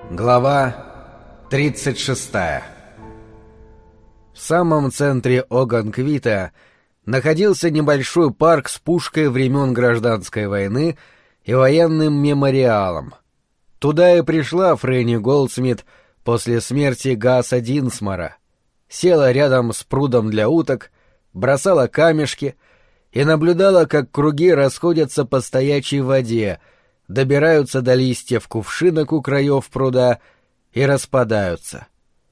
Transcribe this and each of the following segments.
Глава 36. В самом центре Огонквита находился небольшой парк с пушкой времен Гражданской войны и военным мемориалом. Туда и пришла Фрэнни Голдсмит после смерти Гаса Динсмора. Села рядом с прудом для уток, бросала камешки и наблюдала, как круги расходятся по стоячей воде, добираются до листьев кувшинок у краев пруда и распадаются.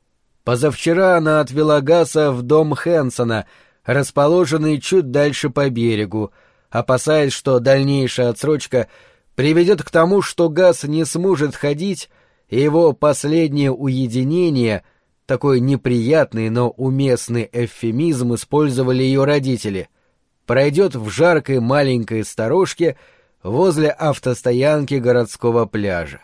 Позавчера она отвела Гаса в дом Хэнсона, расположенный чуть дальше по берегу, опасаясь, что дальнейшая отсрочка приведет к тому, что Гас не сможет ходить, и его последнее уединение, такой неприятный, но уместный эвфемизм использовали ее родители, пройдет в жаркой маленькой сторожке возле автостоянки городского пляжа.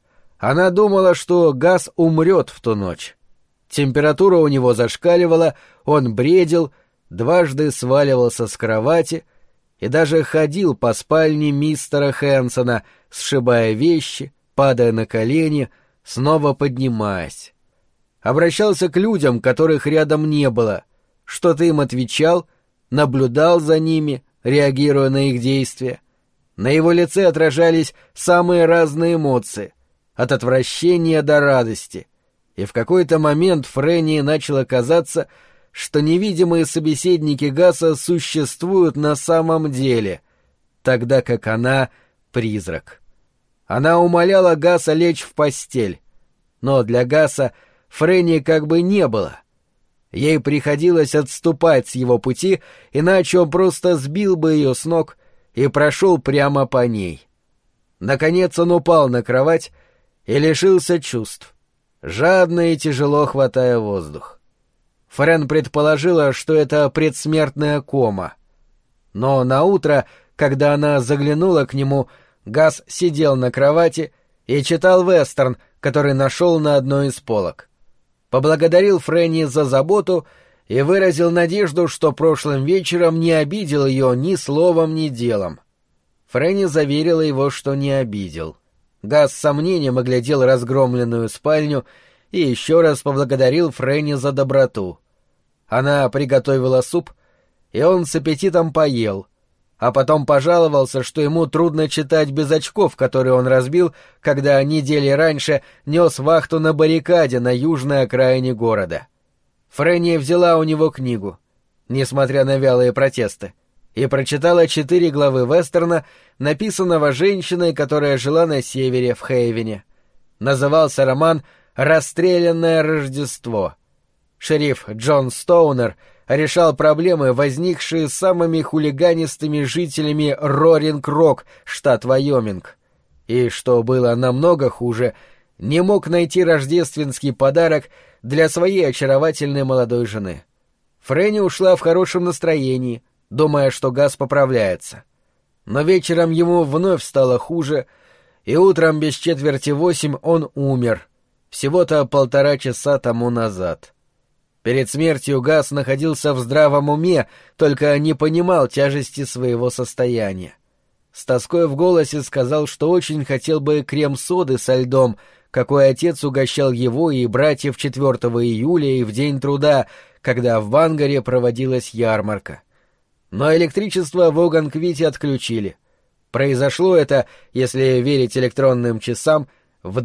Она думала, что Гас умрет в ту ночь. Температура у него зашкаливала, он бредил, дважды сваливался с кровати и даже ходил по спальне мистера Хэнсона, сшибая вещи, падая на колени, снова поднимаясь. Обращался к людям, которых рядом не было, что-то им отвечал, наблюдал за ними, реагируя на их действия. На его лице отражались самые разные эмоции, от отвращения до радости, и в какой-то момент Фрэнни начало казаться, что невидимые собеседники Гаса существуют на самом деле, тогда как она — призрак. Она умоляла Гаса лечь в постель, но для Гаса Фрэнни как бы не было. Ей приходилось отступать с его пути, иначе он просто сбил бы ее с ног и прошел прямо по ней. Наконец он упал на кровать и лишился чувств, жадно и тяжело хватая воздух. Фрэн предположила, что это предсмертная кома. Но наутро, когда она заглянула к нему, Гас сидел на кровати и читал вестерн, который нашел на одной из полок. Поблагодарил Фрэнни за заботу и выразил надежду, что прошлым вечером не обидел ее ни словом, ни делом. Фрэнни заверила его, что не обидел. Гас с сомнением оглядел разгромленную спальню и еще раз поблагодарил Фрэнни за доброту. Она приготовила суп, и он с аппетитом поел, а потом пожаловался, что ему трудно читать без очков, которые он разбил, когда недели раньше нес вахту на баррикаде на южной окраине города. Фрэнни взяла у него книгу, несмотря на вялые протесты, и прочитала 4 главы вестерна, написанного женщиной, которая жила на севере, в Хейвене. Назывался роман «Расстрелянное Рождество». Шериф Джон Стоунер решал проблемы, возникшие с самыми хулиганистыми жителями Роринг-Рок, штат Вайоминг. И, что было намного хуже, не мог найти рождественский подарок для своей очаровательной молодой жены. Фрэнни ушла в хорошем настроении, думая, что Гас поправляется. Но вечером ему вновь стало хуже, и утром без 7:45 он умер, всего-то 1,5 часа тому назад. Перед смертью Гас находился в здравом уме, только не понимал тяжести своего состояния. С тоской в голосе сказал, что очень хотел бы крем-соды со льдом, какой отец угощал его и братьев 4 июля и в День труда, когда в Бангаре проводилась ярмарка. Но электричество в Огонквите отключили. Произошло это, если верить электронным часам, в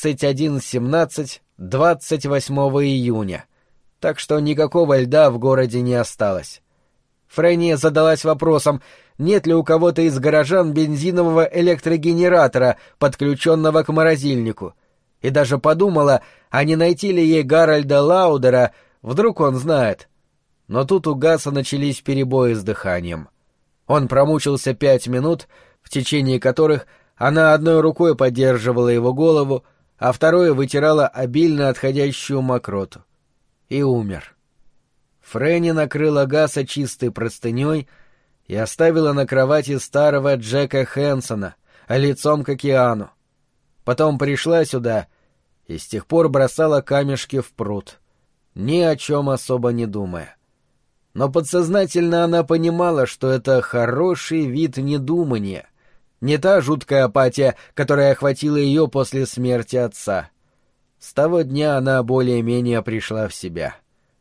21:17 28 июня, так что никакого льда в городе не осталось. Фрэнни задалась вопросом, нет ли у кого-то из горожан бензинового электрогенератора, подключенного к морозильнику, и даже подумала, а не найти ли ей Гарольда Лаудера, вдруг он знает. Но тут у Гаса начались перебои с дыханием. Он промучился 5 минут, в течение которых она одной рукой поддерживала его голову, а второй вытирала обильно отходящую мокроту. И умер. Фрэнни накрыла Гаса чистой простыней и оставила на кровати старого Джека Хэнсона, лицом к океану. Потом пришла сюда и с тех пор бросала камешки в пруд, ни о чем особо не думая. Но подсознательно она понимала, что это хороший вид недумания, не та жуткая апатия, которая охватила ее после смерти отца. С того дня она более-менее пришла в себя.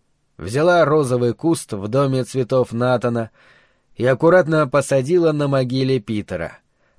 Взяла розовый куст в доме цветов Натана и аккуратно посадила на могиле Питера.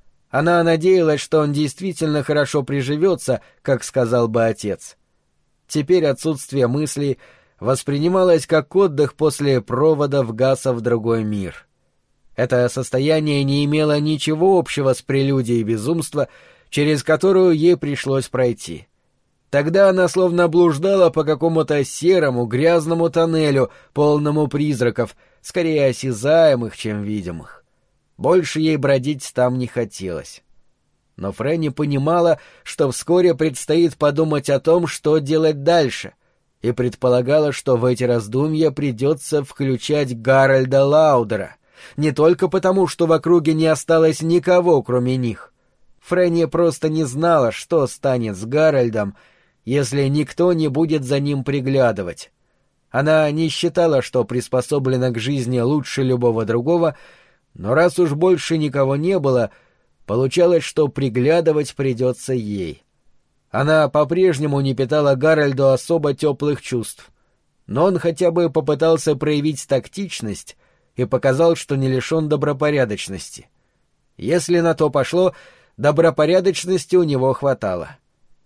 Она надеялась, что он действительно хорошо приживется, как сказал бы отец. Теперь отсутствие мыслей воспринималось как отдых после провода в Гаса в другой мир. Это состояние не имело ничего общего с прелюдией безумства, через которую ей пришлось пройти. Тогда она словно блуждала по какому-то серому, грязному тоннелю, полному призраков, скорее осязаемых, чем видимых. Больше ей бродить там не хотелось. Но Фрэнни понимала, что вскоре предстоит подумать о том, что делать дальше, и предполагала, что в эти раздумья придется включать Гарольда Лаудера, не только потому, что в округе не осталось никого, кроме них. Фрэнни просто не знала, что станет с Гарольдом, если никто не будет за ним приглядывать. Она не считала, что приспособлена к жизни лучше любого другого, но раз уж больше никого не было, получалось, что приглядывать придется ей. Она по-прежнему не питала Гарольду особо теплых чувств, но он хотя бы попытался проявить тактичность и показал, что не лишен добропорядочности. Если на то пошло, добропорядочности у него хватало.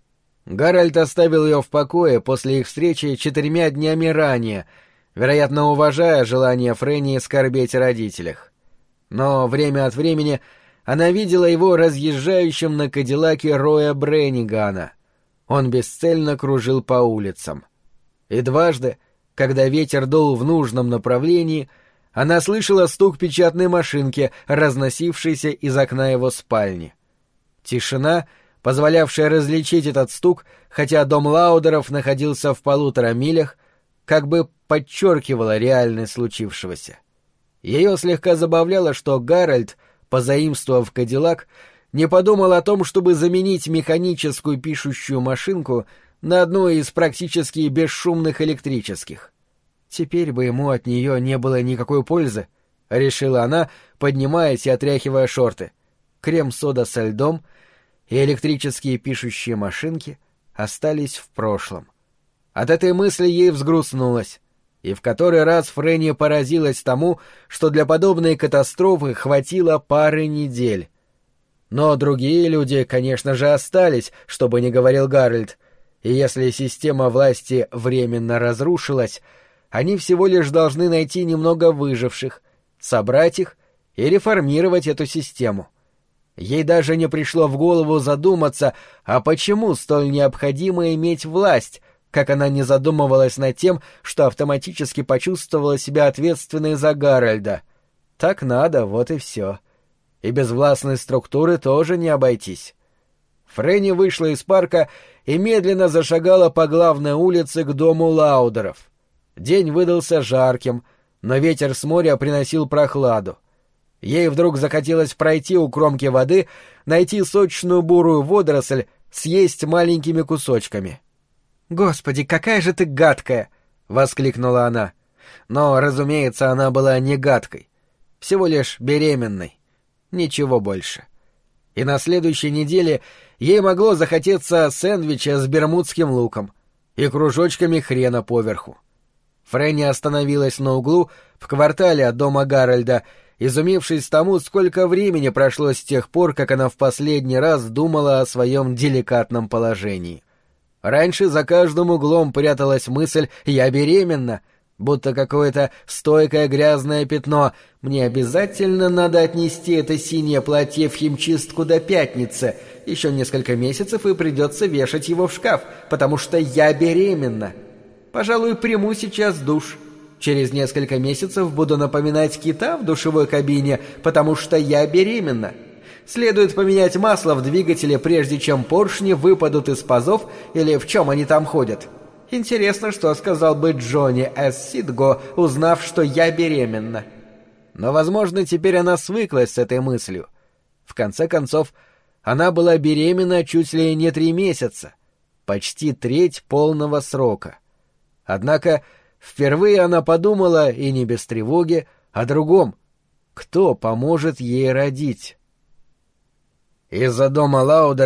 Гарольд оставил ее в покое после их встречи 4 днями ранее, вероятно, уважая желание Фрэнни скорбеть о родителях. Но время от времени она видела его разъезжающим на кадиллаке Роя Бреннигана. Он бесцельно кружил по улицам. И дважды, когда ветер дул в нужном направлении, она слышала стук печатной машинки, разносившейся из окна его спальни. Тишина, позволявшая различить этот стук, хотя дом Лаудеров находился в 1,5 милях, как бы подчеркивала реальность случившегося. Ее слегка забавляло, что Гарольд, позаимствовав кадиллак, не подумал о том, чтобы заменить механическую пишущую машинку на одну из практически бесшумных электрических. Теперь бы ему от нее не было никакой пользы, — решила она, поднимаясь и отряхивая шорты. Крем-сода со льдом и электрические пишущие машинки остались в прошлом. От этой мысли ей взгрустнулось, и в который раз Фрэнни поразилась тому, что для подобной катастрофы хватило пары недель. Но другие люди, конечно же, остались, что бы ни говорил Гарольд, и если система власти временно разрушилась, они всего лишь должны найти немного выживших, собрать их и реформировать эту систему. Ей даже не пришло в голову задуматься, а почему столь необходимо иметь власть, как она не задумывалась над тем, что автоматически почувствовала себя ответственной за Гарольда. Так надо, вот и все. И без властной структуры тоже не обойтись. Фрэнни вышла из парка и медленно зашагала по главной улице к дому Лаудеров. День выдался жарким, но ветер с моря приносил прохладу. Ей вдруг захотелось пройти у кромки воды, найти сочную бурую водоросль, съесть маленькими кусочками. «Господи, какая же ты гадкая!» — воскликнула она. Но, разумеется, она была не гадкой, всего лишь беременной. Ничего больше. И на следующей неделе ей могло захотеться сэндвича с бермудским луком и кружочками хрена поверху. Фрэнни остановилась на углу в квартале от дома Гарольда, изумившись тому, сколько времени прошло с тех пор, как она в последний раз думала о своем деликатном положении. Раньше за каждым углом пряталась мысль «я беременна», будто какое-то стойкое грязное пятно. Мне обязательно надо отнести это синее платье в химчистку до пятницы. Еще несколько месяцев и придется вешать его в шкаф, потому что я беременна. Пожалуй, приму сейчас душ. Через несколько месяцев буду напоминать кита в душевой кабине, потому что я беременна. Следует поменять масло в двигателе, прежде чем поршни выпадут из пазов или в чем они там ходят. Интересно, что сказал бы Джонни С. Сидго, узнав, что я беременна. Но, возможно, теперь она свыклась с этой мыслью. В конце концов, она была беременна чуть ли не 3 месяца, почти треть полного срока. Однако впервые она подумала, и не без тревоги, о другом. Кто поможет ей родить? Из-за дома Лаудеров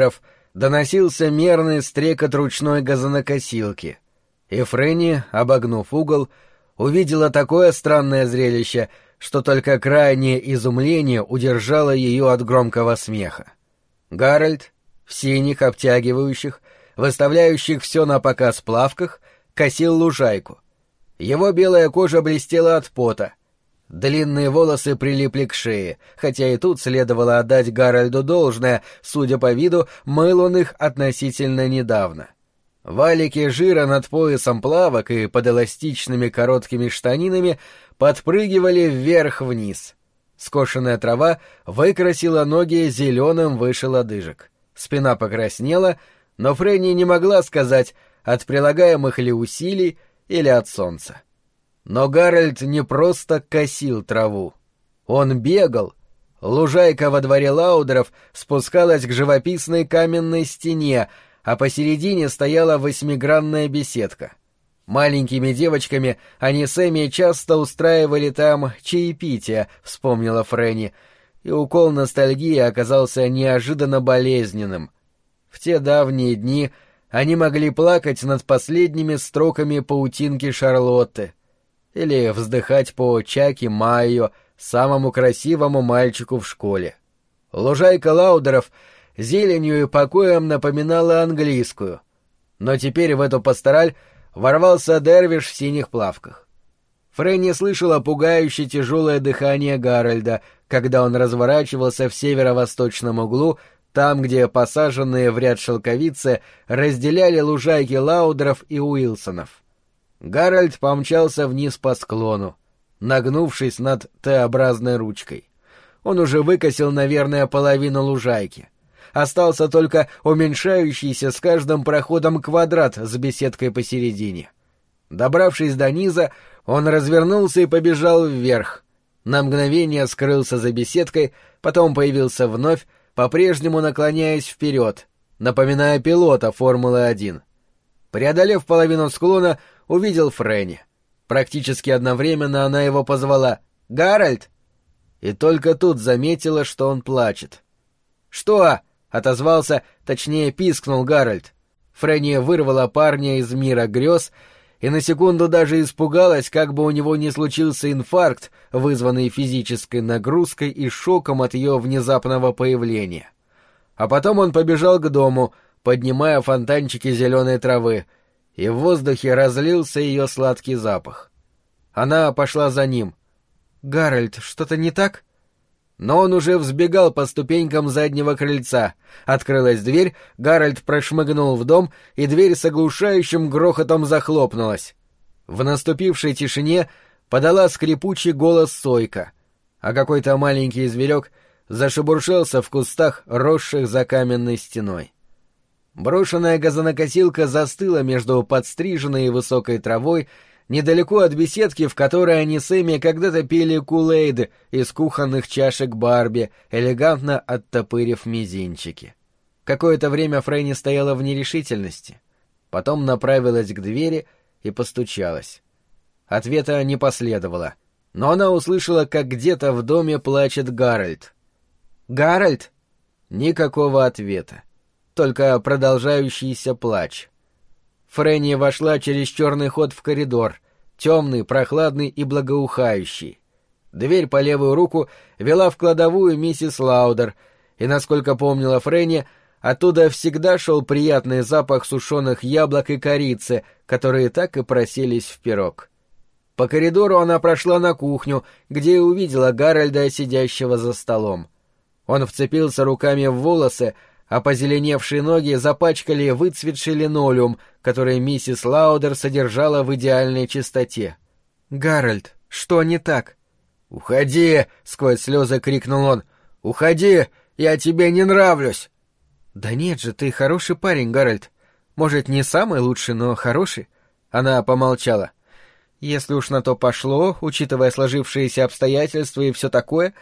доносился мерный стрекот ручной газонокосилки, и Фрэнни, обогнув угол, увидела такое странное зрелище, что только крайнее изумление удержало ее от громкого смеха. Гарольд, в синих обтягивающих, выставляющих все на показ плавках, косил лужайку. Его белая кожа блестела от пота. Длинные волосы прилипли к шее, хотя и тут следовало отдать Гарольду должное, судя по виду, мыл он их относительно недавно. Валики жира над поясом плавок и под эластичными короткими штанинами подпрыгивали вверх-вниз. Скошенная трава выкрасила ноги зеленым выше лодыжек. Спина покраснела, но Фрэнни не могла сказать, от прилагаемых ли усилий или от солнца. Но Гарольд не просто косил траву. Он бегал. Лужайка во дворе Лаудеров спускалась к живописной каменной стене, а посередине стояла восьмигранная беседка. Маленькими девочками они с Эми часто устраивали там чаепитие, вспомнила Фрэнни, и укол ностальгии оказался неожиданно болезненным. В те давние дни они могли плакать над последними строками паутинки Шарлотты или вздыхать по Чаки Майо, самому красивому мальчику в школе. Лужайка Лаудеров зеленью и покоем напоминала английскую, но теперь в эту пастораль ворвался дервиш в синих плавках. Фрэнни слышала пугающе тяжелое дыхание Гарольда, когда он разворачивался в северо-восточном углу, там, где посаженные в ряд шелковицы разделяли лужайки Лаудеров и Уилсонов. Гарольд помчался вниз по склону, нагнувшись над Т-образной ручкой. Он уже выкосил, наверное, половину лужайки. Остался только уменьшающийся с каждым проходом квадрат с беседкой посередине. Добравшись до низа, он развернулся и побежал вверх. На мгновение скрылся за беседкой, потом появился вновь, по-прежнему наклоняясь вперед, напоминая пилота Формулы-1. Преодолев половину склона, увидел Фрэнни. Практически одновременно она его позвала «Гарольд!» и только тут заметила, что он плачет. «Что?» — отозвался, точнее пискнул Гарольд. Фрэнни вырвала парня из мира грез и на секунду даже испугалась, как бы у него не случился инфаркт, вызванный физической нагрузкой и шоком от ее внезапного появления. А потом он побежал к дому, поднимая фонтанчики зеленой травы, и в воздухе разлился ее сладкий запах. Она пошла за ним. «Гарольд, что-то не так?» Но он уже взбегал по ступенькам заднего крыльца. Открылась дверь, Гарольд прошмыгнул в дом, и дверь с оглушающим грохотом захлопнулась. В наступившей тишине подала скрипучий голос Сойка, а какой-то маленький зверек зашебуршался в кустах, росших за каменной стеной. Брошенная газонокосилка застыла между подстриженной и высокой травой, недалеко от беседки, в которой они с Эми когда-то пили кулейды из кухонных чашек Барби, элегантно оттопырив мизинчики. Какое-то время Фрэнни стояла в нерешительности, потом направилась к двери и постучалась. Ответа не последовало, но она услышала, как где-то в доме плачет Гарольд. «Гарольд?» Никакого ответа, только продолжающийся плач. Фрэнни вошла через черный ход в коридор, темный, прохладный и благоухающий. Дверь по левую руку вела в кладовую миссис Лаудер, и, насколько помнила Фрэнни, оттуда всегда шел приятный запах сушеных яблок и корицы, которые так и просились в пирог. По коридору она прошла на кухню, где и увидела Гарольда, сидящего за столом. Он вцепился руками в волосы, а позеленевшие ноги запачкали выцветший линолеум, который миссис Лаудер содержала в идеальной чистоте. «Гарольд, что не так?» «Уходи!» — сквозь слезы крикнул он. «Уходи! Я тебе не нравлюсь!» «Да нет же, ты хороший парень, Гарольд. Может, не самый лучший, но хороший?» Она помолчала. «Если уж на то пошло, учитывая сложившиеся обстоятельства и все такое,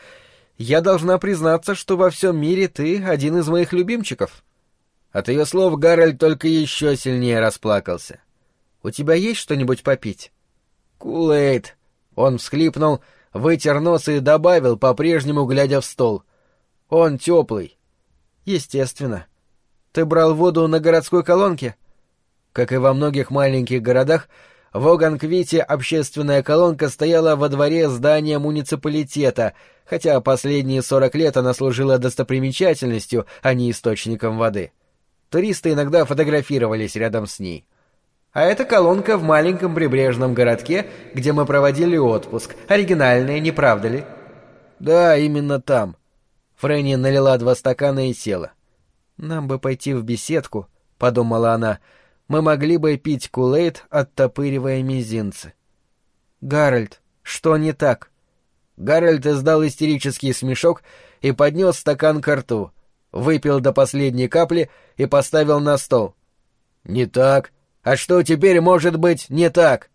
я должна признаться, что во всем мире ты один из моих любимчиков». От ее слов Гарольд только еще сильнее расплакался. «У тебя есть что-нибудь попить?» «Кулейд!» Он всхлипнул, вытер нос и добавил, по-прежнему глядя в стол. «Он теплый». «Естественно. Ты брал воду на городской колонке? Как и во многих маленьких городах, в Оганквите общественная колонка стояла во дворе здания муниципалитета, хотя последние 40 лет она служила достопримечательностью, а не источником воды. Туристы иногда фотографировались рядом с ней. А это колонка в маленьком прибрежном городке, где мы проводили отпуск. Оригинальная, не правда ли? Да, именно там. Фрэнни налила 2 стакана и села. Нам бы пойти в беседку, подумала она. Мы могли бы пить кулейд, оттопыривая мизинцы. Гарольд, что не так? Гарольд издал истерический смешок и поднес стакан ко рту, выпил до последней капли и поставил на стол. Не так? А что теперь может быть не так?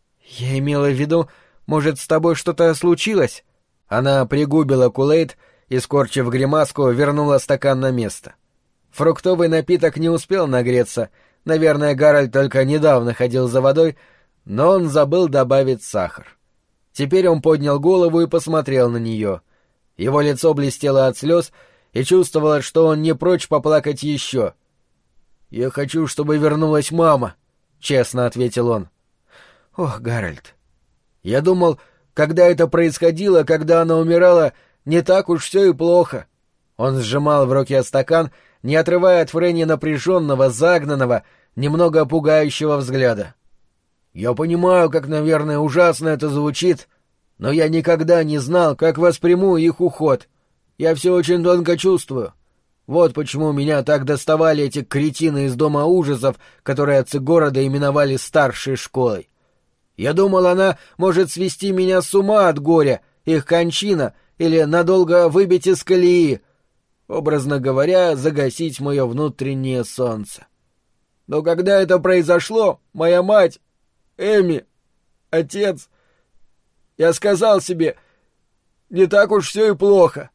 Я имела в виду, может, с тобой что-то случилось? Она пригубила кулейд и, скорчив гримаску, вернула стакан на место. Фруктовый напиток не успел нагреться. Наверное, Гарольд только недавно ходил за водой, но он забыл добавить сахар. Теперь он поднял голову и посмотрел на нее. Его лицо блестело от слез, и чувствовалось, что он не прочь поплакать еще. «Я хочу, чтобы вернулась мама», — честно ответил он. «Ох, Гарольд, я думал, когда это происходило, когда она умирала, не так уж все и плохо». Он сжимал в руке стакан, не отрывая от Фрэнни напряженного, загнанного, немного пугающего взгляда. «Я понимаю, как, наверное, ужасно это звучит, но я никогда не знал, как восприму их уход. Я все очень тонко чувствую. Вот почему меня так доставали эти кретины из дома ужасов, которые отцы города именовали старшей школой. Я думал, она может свести меня с ума от горя, их кончина, или надолго выбить из колеи, образно говоря, загасить мое внутреннее солнце. Но когда это произошло, моя мать, Эми, отец, я сказал себе, не так уж все и плохо.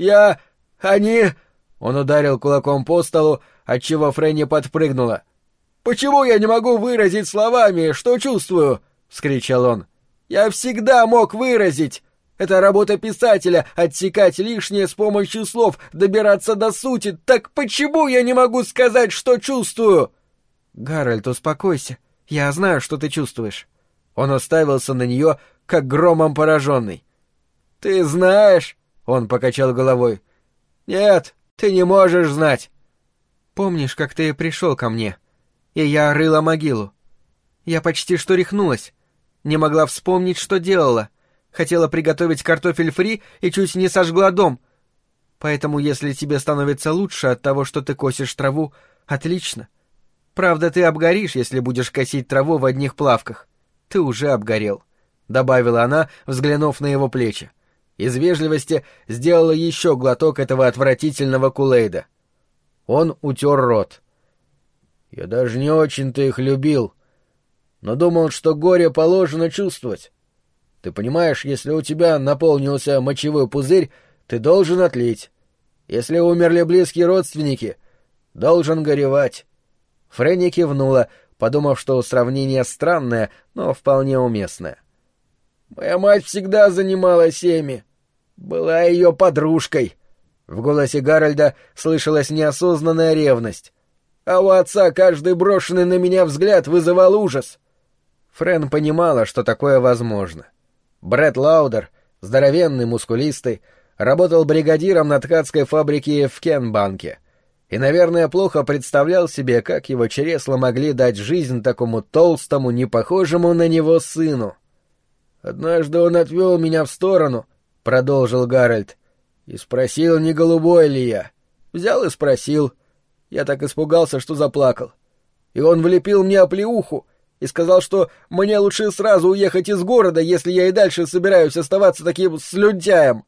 Они... Он ударил кулаком по столу, отчего Фрэнни подпрыгнула. «Почему я не могу выразить словами, что чувствую?» — вскричал он. «Я всегда мог выразить. Это работа писателя — отсекать лишнее с помощью слов, добираться до сути. Так почему я не могу сказать, что чувствую?» «Гарольд, успокойся. Я знаю, что ты чувствуешь». Он уставился на нее, как громом пораженный. «Ты знаешь?» — он покачал головой. «Нет, ты не можешь знать». «Помнишь, как ты пришел ко мне, и я рыла могилу? Я почти что рехнулась. Не могла вспомнить, что делала. Хотела приготовить картофель фри и чуть не сожгла дом. Поэтому, если тебе становится лучше от того, что ты косишь траву, отлично. Правда, ты обгоришь, если будешь косить траву в одних плавках. Ты уже обгорел», — добавила она, взглянув на его плечи. Из вежливости сделала еще глоток этого отвратительного кулейда. Он утер рот. «Я даже не очень-то их любил, но думал, что горе положено чувствовать. Ты понимаешь, если у тебя наполнился мочевой пузырь, ты должен отлить. Если умерли близкие родственники, должен горевать». Фрэнни кивнула, подумав, что сравнение странное, но вполне уместное. «Моя мать всегда занималась Эми. Была ее подружкой». В голосе Гарольда слышалась неосознанная ревность. «А у отца каждый брошенный на меня взгляд вызывал ужас». Фрэн понимала, что такое возможно. Брэд Лаудер, здоровенный, мускулистый, работал бригадиром на ткацкой фабрике в Кенбанке и, наверное, плохо представлял себе, как его чресла могли дать жизнь такому толстому, не похожему на него сыну. «Однажды он отвел меня в сторону», — продолжил Гарольд, — «и спросил, не голубой ли я. Взял и спросил. Я так испугался, что заплакал. И он влепил мне оплеуху и сказал, что мне лучше сразу уехать из города, если я и дальше собираюсь оставаться таким слюнтяем.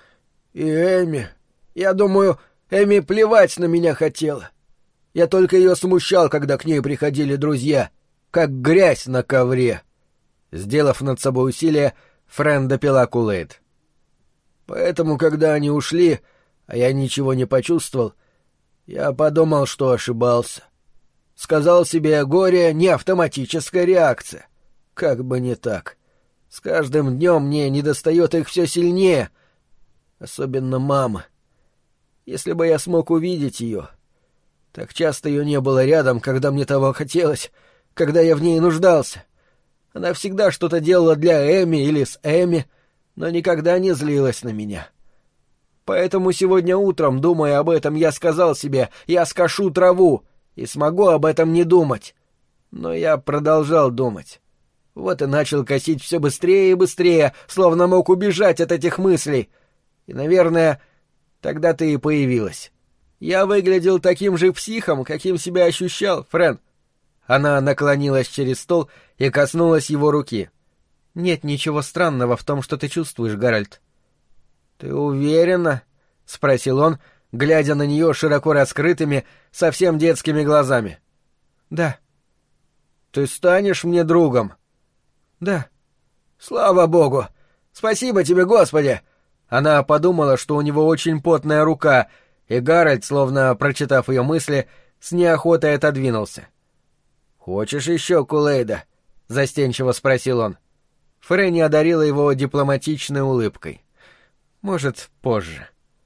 И Эми... Я думаю, Эми плевать на меня хотела. Я только ее смущал, когда к ней приходили друзья, как грязь на ковре». Сделав над собой усилие, Фрэн допила кулейд. «Поэтому, когда они ушли, а я ничего не почувствовал, я подумал, что ошибался. Сказал себе, горе — не автоматическая реакция. Как бы не так. С каждым днем мне недостает их все сильнее, особенно мамы. Если бы я смог увидеть ее, Так часто ее не было рядом, когда мне того хотелось, когда я в ней нуждался. Она всегда что-то делала для Эми или с Эми, но никогда не злилась на меня. Поэтому сегодня утром, думая об этом, я сказал себе, я скошу траву и смогу об этом не думать. Но я продолжал думать. Вот и начал косить все быстрее и быстрее, словно мог убежать от этих мыслей. И, наверное, тогда ты и появилась. Я выглядел таким же психом, каким себя ощущал, Френ. Она наклонилась через стол и коснулась его руки. «Нет ничего странного в том, что ты чувствуешь, Гарольд». «Ты уверена?» — спросил он, глядя на нее широко раскрытыми, совсем детскими глазами. «Да». «Ты станешь мне другом?» «Да». «Слава Богу! Спасибо тебе, Господи!» Она подумала, что у него очень потная рука, и Гарольд, словно прочитав ее мысли, с неохотой отодвинулся. «Хочешь еще Кулейда?» — застенчиво спросил он. Фрэнни одарила его дипломатичной улыбкой. «Может, позже».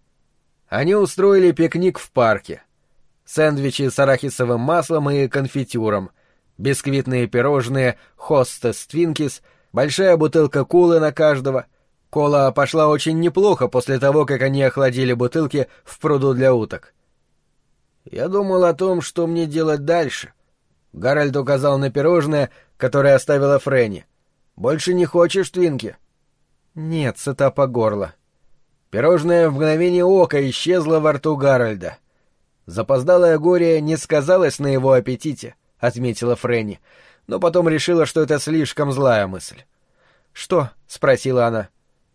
Они устроили пикник в парке. Сэндвичи с арахисовым маслом и конфитюром, бисквитные пирожные «Хостес Твинкис», большая бутылка колы на каждого. Кола пошла очень неплохо после того, как они охладили бутылки в пруду для уток. «Я думал о том, что мне делать дальше», — Гарольд указал на пирожное, которое оставила Фрэнни. «Больше не хочешь, Твинки?» «Нет, сыта по горло». Пирожное в мгновение ока исчезло во рту Гарольда. «Запоздалое горе не сказалось на его аппетите», — отметила Фрэнни, но потом решила, что это слишком злая мысль. «Что?» — спросила она.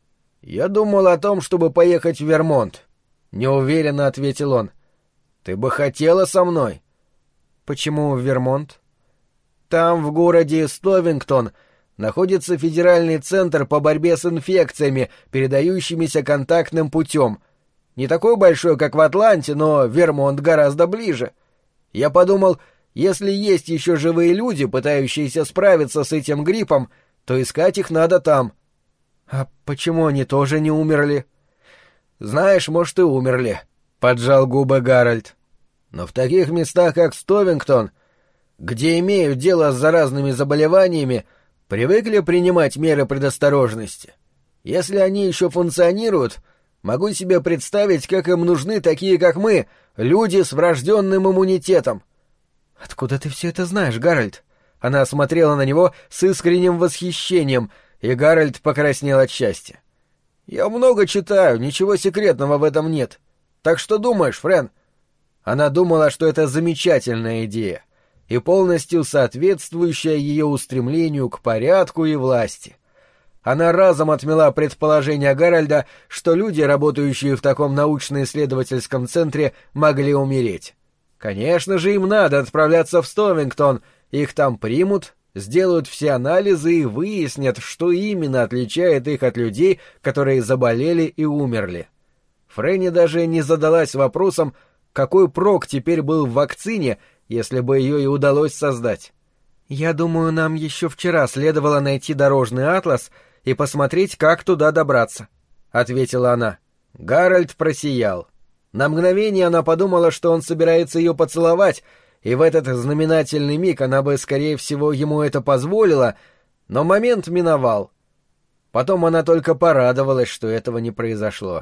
«Я думал о том, чтобы поехать в Вермонт», — неуверенно ответил он. «Ты бы хотела со мной?» «Почему в Вермонт?» «Там, в городе Стовингтон, находится федеральный центр по борьбе с инфекциями, передающимися контактным путем. Не такой большой, как в Атланте, но Вермонт гораздо ближе. Я подумал, если есть еще живые люди, пытающиеся справиться с этим гриппом, то искать их надо там». «А почему они тоже не умерли?» «Знаешь, может, и умерли», — поджал губы Гарольд. «Но в таких местах, как Стовингтон, где имеют дело с заразными заболеваниями, привыкли принимать меры предосторожности. Если они еще функционируют, могу себе представить, как им нужны такие, как мы, люди с врожденным иммунитетом». «Откуда ты все это знаешь, Гарольд?» Она смотрела на него с искренним восхищением, и Гарольд покраснел от счастья. «Я много читаю, ничего секретного в этом нет. Так что думаешь, Френ?» Она думала, что это замечательная идея и полностью соответствующая ее устремлению к порядку и власти. Она разом отмела предположение Гарольда, что люди, работающие в таком научно-исследовательском центре, могли умереть. Конечно же, им надо отправляться в Стовингтон, их там примут, сделают все анализы и выяснят, что именно отличает их от людей, которые заболели и умерли. Фрэнни даже не задалась вопросом, какой прок теперь был в вакцине, если бы ее и удалось создать. «Я думаю, нам еще вчера следовало найти дорожный атлас и посмотреть, как туда добраться», — ответила она. Гарольд просиял. На мгновение она подумала, что он собирается ее поцеловать, и в этот знаменательный миг она бы, скорее всего, ему это позволила, но момент миновал. Потом она только порадовалась, что этого не произошло.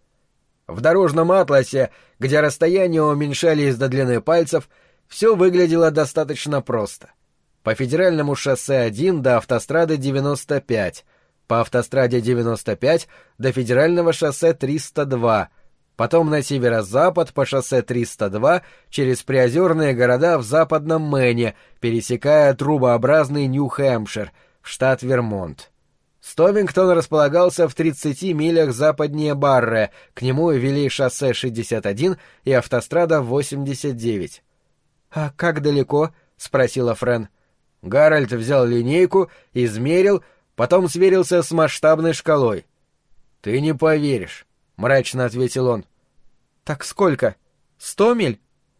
В дорожном атласе, где расстояния уменьшались до длины пальцев, все выглядело достаточно просто. По федеральному шоссе 1 до автострады 95, по автостраде 95 до федерального шоссе 302, потом на северо-запад по шоссе 302 через приозерные города в западном Мэне, пересекая трубообразный Нью-Хэмпшир, в штат Вермонт. Стовингтон располагался в 30 милях западнее Барре, к нему вели шоссе 61 и автострада 89. «А как далеко?» — спросила Фрэн. Гарольд взял линейку, измерил, потом сверился с масштабной шкалой. «Ты не поверишь», — мрачно ответил он. «Так сколько? 100 миль?»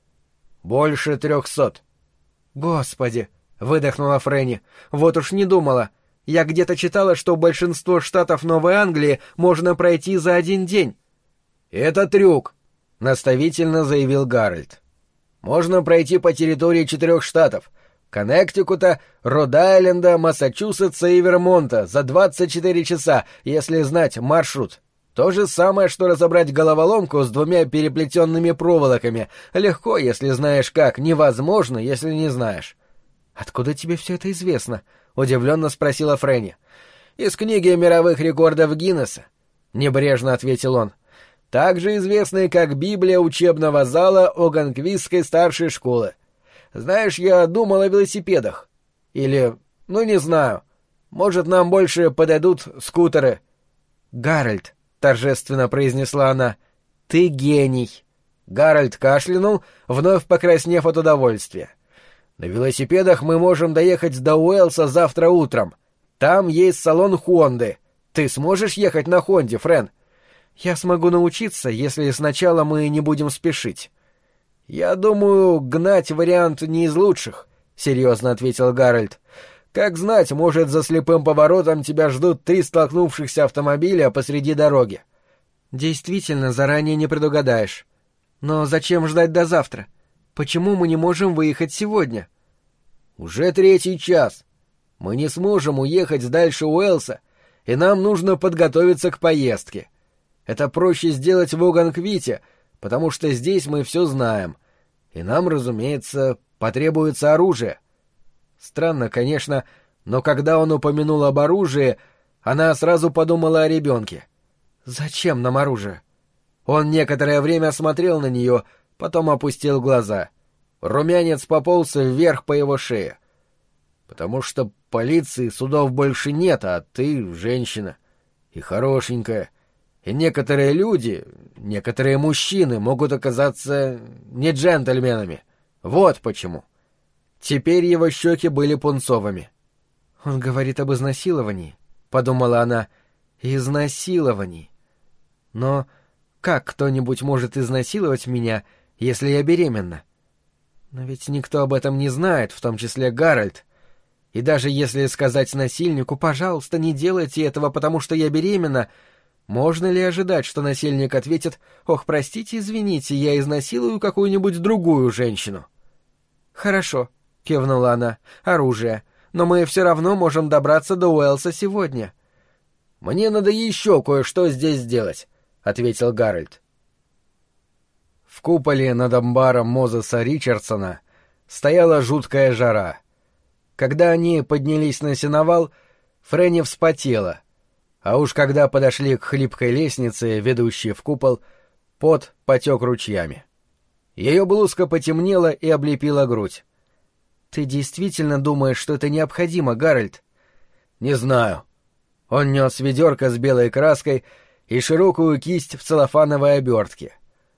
«Больше 300». «Господи!» — выдохнула Фрэнни. «Вот уж не думала. Я где-то читала, что большинство штатов Новой Англии можно пройти за один день». «Это трюк», — наставительно заявил Гарольд. Можно пройти по территории 4 штатов — Коннектикута, Род-Айленда, Массачусетса и Вермонта за 24 часа, если знать маршрут. То же самое, что разобрать головоломку с 2 переплетенными проволоками. Легко, если знаешь как, невозможно, если не знаешь. «Откуда тебе все это известно?» — удивленно спросила Фрэнни. «Из книги мировых рекордов Гиннесса», — небрежно ответил он. «Также известной, как Библия учебного зала Оганквистской старшей школы. Знаешь, я думал о велосипедах. Или, не знаю, может, нам больше подойдут скутеры». «Гарольд», — торжественно произнесла она, — «ты гений». Гарольд кашлянул, вновь покраснев от удовольствия. «На велосипедах мы можем доехать до Уэлса завтра утром. Там есть салон Хонды. Ты сможешь ехать на Хонде, Френ?» «Я смогу научиться, если сначала мы не будем спешить». «Я думаю, гнать вариант не из лучших», — серьезно ответил Гарольд. «Как знать, может, за слепым поворотом тебя ждут 3 столкнувшихся автомобиля посреди дороги». «Действительно, заранее не предугадаешь. Но зачем ждать до завтра? Почему мы не можем выехать сегодня?» «Уже 3-й час. Мы не сможем уехать дальше Уэлса, и нам нужно подготовиться к поездке. Это проще сделать в Оганквите, потому что здесь мы все знаем, и нам, разумеется, потребуется оружие». Странно, конечно, но когда он упомянул об оружии, она сразу подумала о ребенке. «Зачем нам оружие?» Он некоторое время смотрел на нее, потом опустил глаза. Румянец пополз вверх по его шее. «Потому что полиции, судов больше нет, а ты женщина. И хорошенькая. И некоторые люди, некоторые мужчины могут оказаться не джентльменами. Вот почему». Теперь его щеки были пунцовыми. «Он говорит об изнасиловании», — подумала она. «Изнасиловании. Но как кто-нибудь может изнасиловать меня, если я беременна? Но ведь никто об этом не знает, в том числе Гарольд. И даже если сказать насильнику: пожалуйста, не делайте этого, потому что я беременна, можно ли ожидать, что насильник ответит: ох, простите, извините, я изнасилую какую-нибудь другую женщину?» «Хорошо», — кивнула она, — «оружие. Но мы все равно можем добраться до Уэлса сегодня». «Мне надо еще кое-что здесь сделать», — ответил Гарольд. В куполе над амбаром Мозеса Ричардсона стояла жуткая жара. Когда они поднялись на сеновал, Фрэнни вспотела, а уж когда подошли к хлипкой лестнице, ведущей в купол, пот потек ручьями. Ее блузка потемнела и облепила грудь. «Ты действительно думаешь, что это необходимо, Гарольд?» «Не знаю». Он нес ведерко с белой краской и широкую кисть в целлофановой обертке.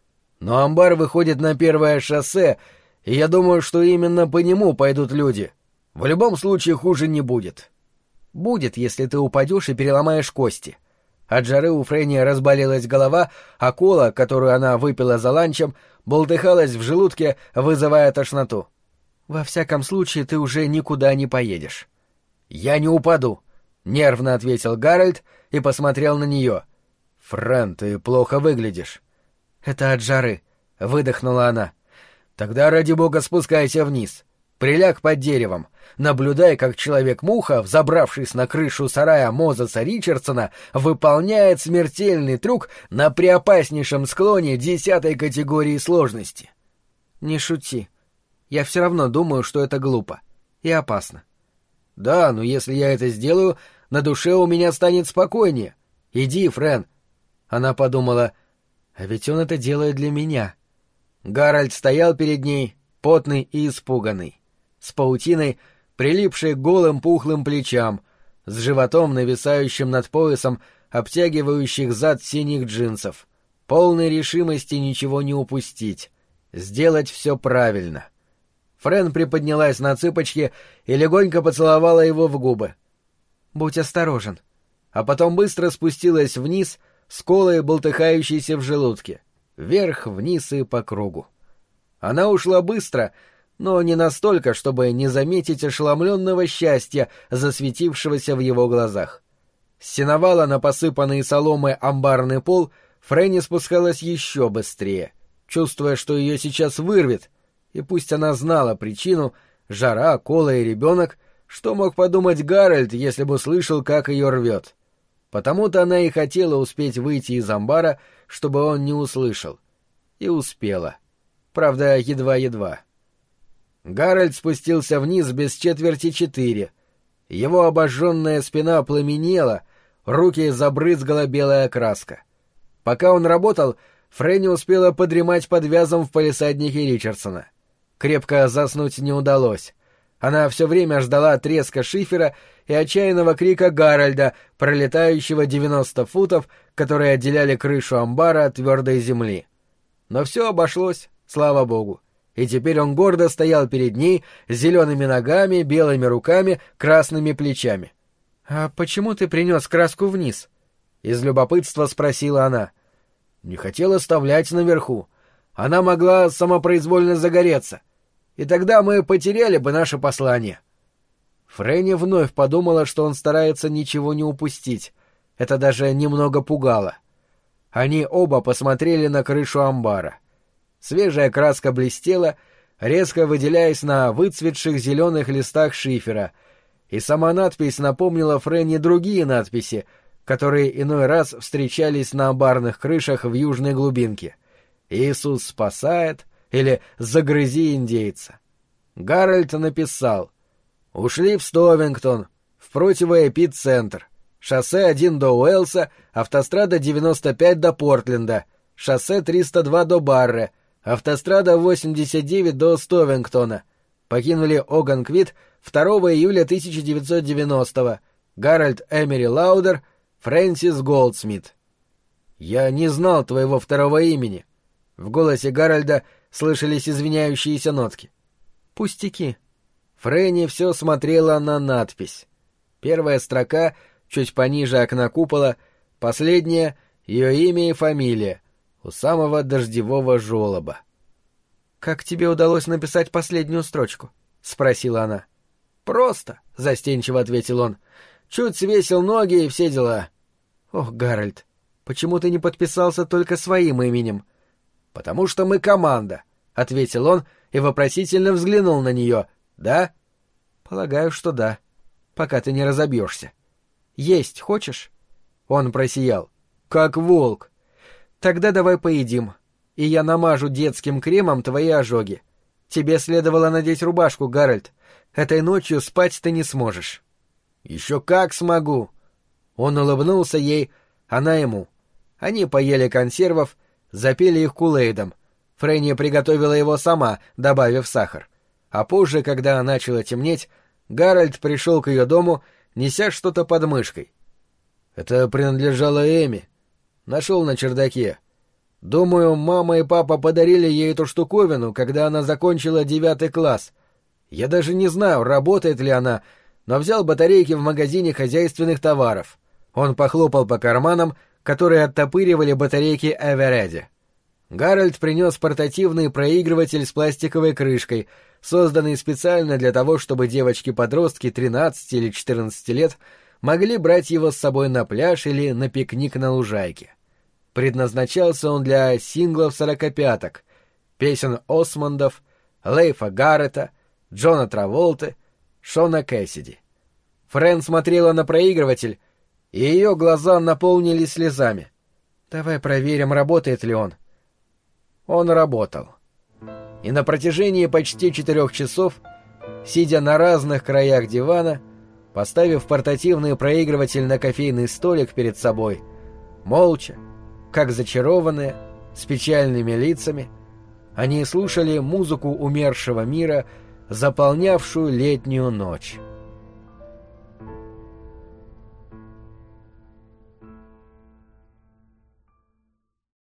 «Но амбар выходит на первое шоссе, и я думаю, что именно по нему пойдут люди. В любом случае хуже не будет». «Будет, если ты упадешь и переломаешь кости». От жары у Фрэнни разболелась голова, а кола, которую она выпила за ланчем, болтыхалась в желудке, вызывая тошноту. «Во всяком случае, ты уже никуда не поедешь». «Я не упаду», — нервно ответил Гарольд и посмотрел на нее. «Фрэн, ты плохо выглядишь». «Это от жары», — выдохнула она. «Тогда, ради бога, спускайся вниз. Приляг под деревом. Наблюдай, как человек-муха, взобравшись на крышу сарая Мозеса Ричардсона, выполняет смертельный трюк на преопаснейшем склоне 10-й категории сложности». «Не шути. Я все равно думаю, что это глупо и опасно». «Да, но если я это сделаю, на душе у меня станет спокойнее. Иди, Фрэн». Она подумала: а ведь он это делает для меня. Гарольд стоял перед ней, потный и испуганный, с паутиной, прилипшей к голым пухлым плечам, с животом, нависающим над поясом обтягивающих зад синих джинсов, полной решимости ничего не упустить, сделать все правильно. Фрэн приподнялась на цыпочки и легонько поцеловала его в губы. «Будь осторожен», а потом быстро спустилась вниз, с колой, болтыхающейся в желудке, вверх, вниз и по кругу. Она ушла быстро, но не настолько, чтобы не заметить ошеломленного счастья, засветившегося в его глазах. С сеновала на посыпанный соломой амбарный пол Фрэнни спускалась еще быстрее, чувствуя, что ее сейчас вырвет, И пусть она знала причину — жара, кола и ребенок, что мог подумать Гарольд, если бы услышал, как ее рвет? Потому-то она и хотела успеть выйти из амбара, чтобы он не услышал. И успела. Правда, едва-едва. Гарольд спустился вниз без 3:45. Его обожженная спина пламенела, руки забрызгала белая краска. Пока он работал, Фрэнни успела подремать под вязом в палисаднике Ричардсона. Крепко заснуть не удалось. Она все время ждала треска шифера и отчаянного крика Гарольда, пролетающего 90 футов, которые отделяли крышу амбара от твердой земли. Но все обошлось, слава богу. И теперь он гордо стоял перед ней с зелеными ногами, белыми руками, красными плечами. — А почему ты принес краску вниз? — из любопытства спросила она. — Не хотел оставлять наверху. Она могла самопроизвольно загореться. И тогда мы потеряли бы наше послание. Фрэнни вновь подумала, что он старается ничего не упустить. Это даже немного пугало. Они оба посмотрели на крышу амбара. Свежая краска блестела, резко выделяясь на выцветших зеленых листах шифера, и сама надпись напомнила Фрэнни другие надписи, которые иной раз встречались на амбарных крышах в южной глубинке. «Иисус спасает» или «Загрызи индейца». Гарольд написал: «Ушли в Стовингтон, в противоэпицентр. Шоссе 1 до Уэлса, автострада 95 до Портленда, шоссе 302 до Барре, автострада 89 до Стовингтона. Покинули Оганквит 2 июля 1990-го. Гарольд Эмери Лаудер, Фрэнсис Голдсмит». «Я не знал твоего второго имени». В голосе Гарольда слышались извиняющиеся нотки. «Пустяки». Фрэнни все смотрела на надпись. Первая строка, чуть пониже окна купола, последняя — ее имя и фамилия, у самого дождевого жёлоба. «Как тебе удалось написать последнюю строчку?» — спросила она. «Просто», — застенчиво ответил он. «Чуть свесил ноги и все дела». «Ох, Гарольд, почему ты не подписался только своим именем?» «Потому что мы команда», — ответил он и вопросительно взглянул на нее. «Да?» «Полагаю, что да. Пока ты не разобьешься. Есть хочешь?» Он просиял. «Как волк». «Тогда давай поедим, и я намажу детским кремом твои ожоги. Тебе следовало надеть рубашку, Гарольд. Этой ночью спать ты не сможешь». «Еще как смогу!» Он улыбнулся ей, она ему. Они поели консервов, запили их кулейдом. Фрэнни приготовила его сама, добавив сахар. А позже, когда начало темнеть, Гарольд пришел к ее дому, неся что-то под мышкой. Это принадлежало Эми. Нашел на чердаке. Думаю, мама и папа подарили ей эту штуковину, когда она закончила 9 класс. Я даже не знаю, работает ли она, но взял батарейки в магазине хозяйственных товаров. Он похлопал по карманам, которые оттопыривали батарейки Эвереди. Гарольд принес портативный проигрыватель с пластиковой крышкой, созданный специально для того, чтобы девочки-подростки 13 или 14 лет могли брать его с собой на пляж или на пикник на лужайке. Предназначался он для синглов сорокопяток, песен Осмондов, Лейфа Гаррета, Джона Траволты, Шона Кэссиди. Фрэн смотрела на проигрыватель, и ее глаза наполнились слезами. «Давай проверим, работает ли он». Он работал. И на протяжении почти 4 часов, сидя на разных краях дивана, поставив портативный проигрыватель на кофейный столик перед собой, молча, как зачарованные, с печальными лицами, они слушали музыку умершего мира, заполнявшую летнюю ночь.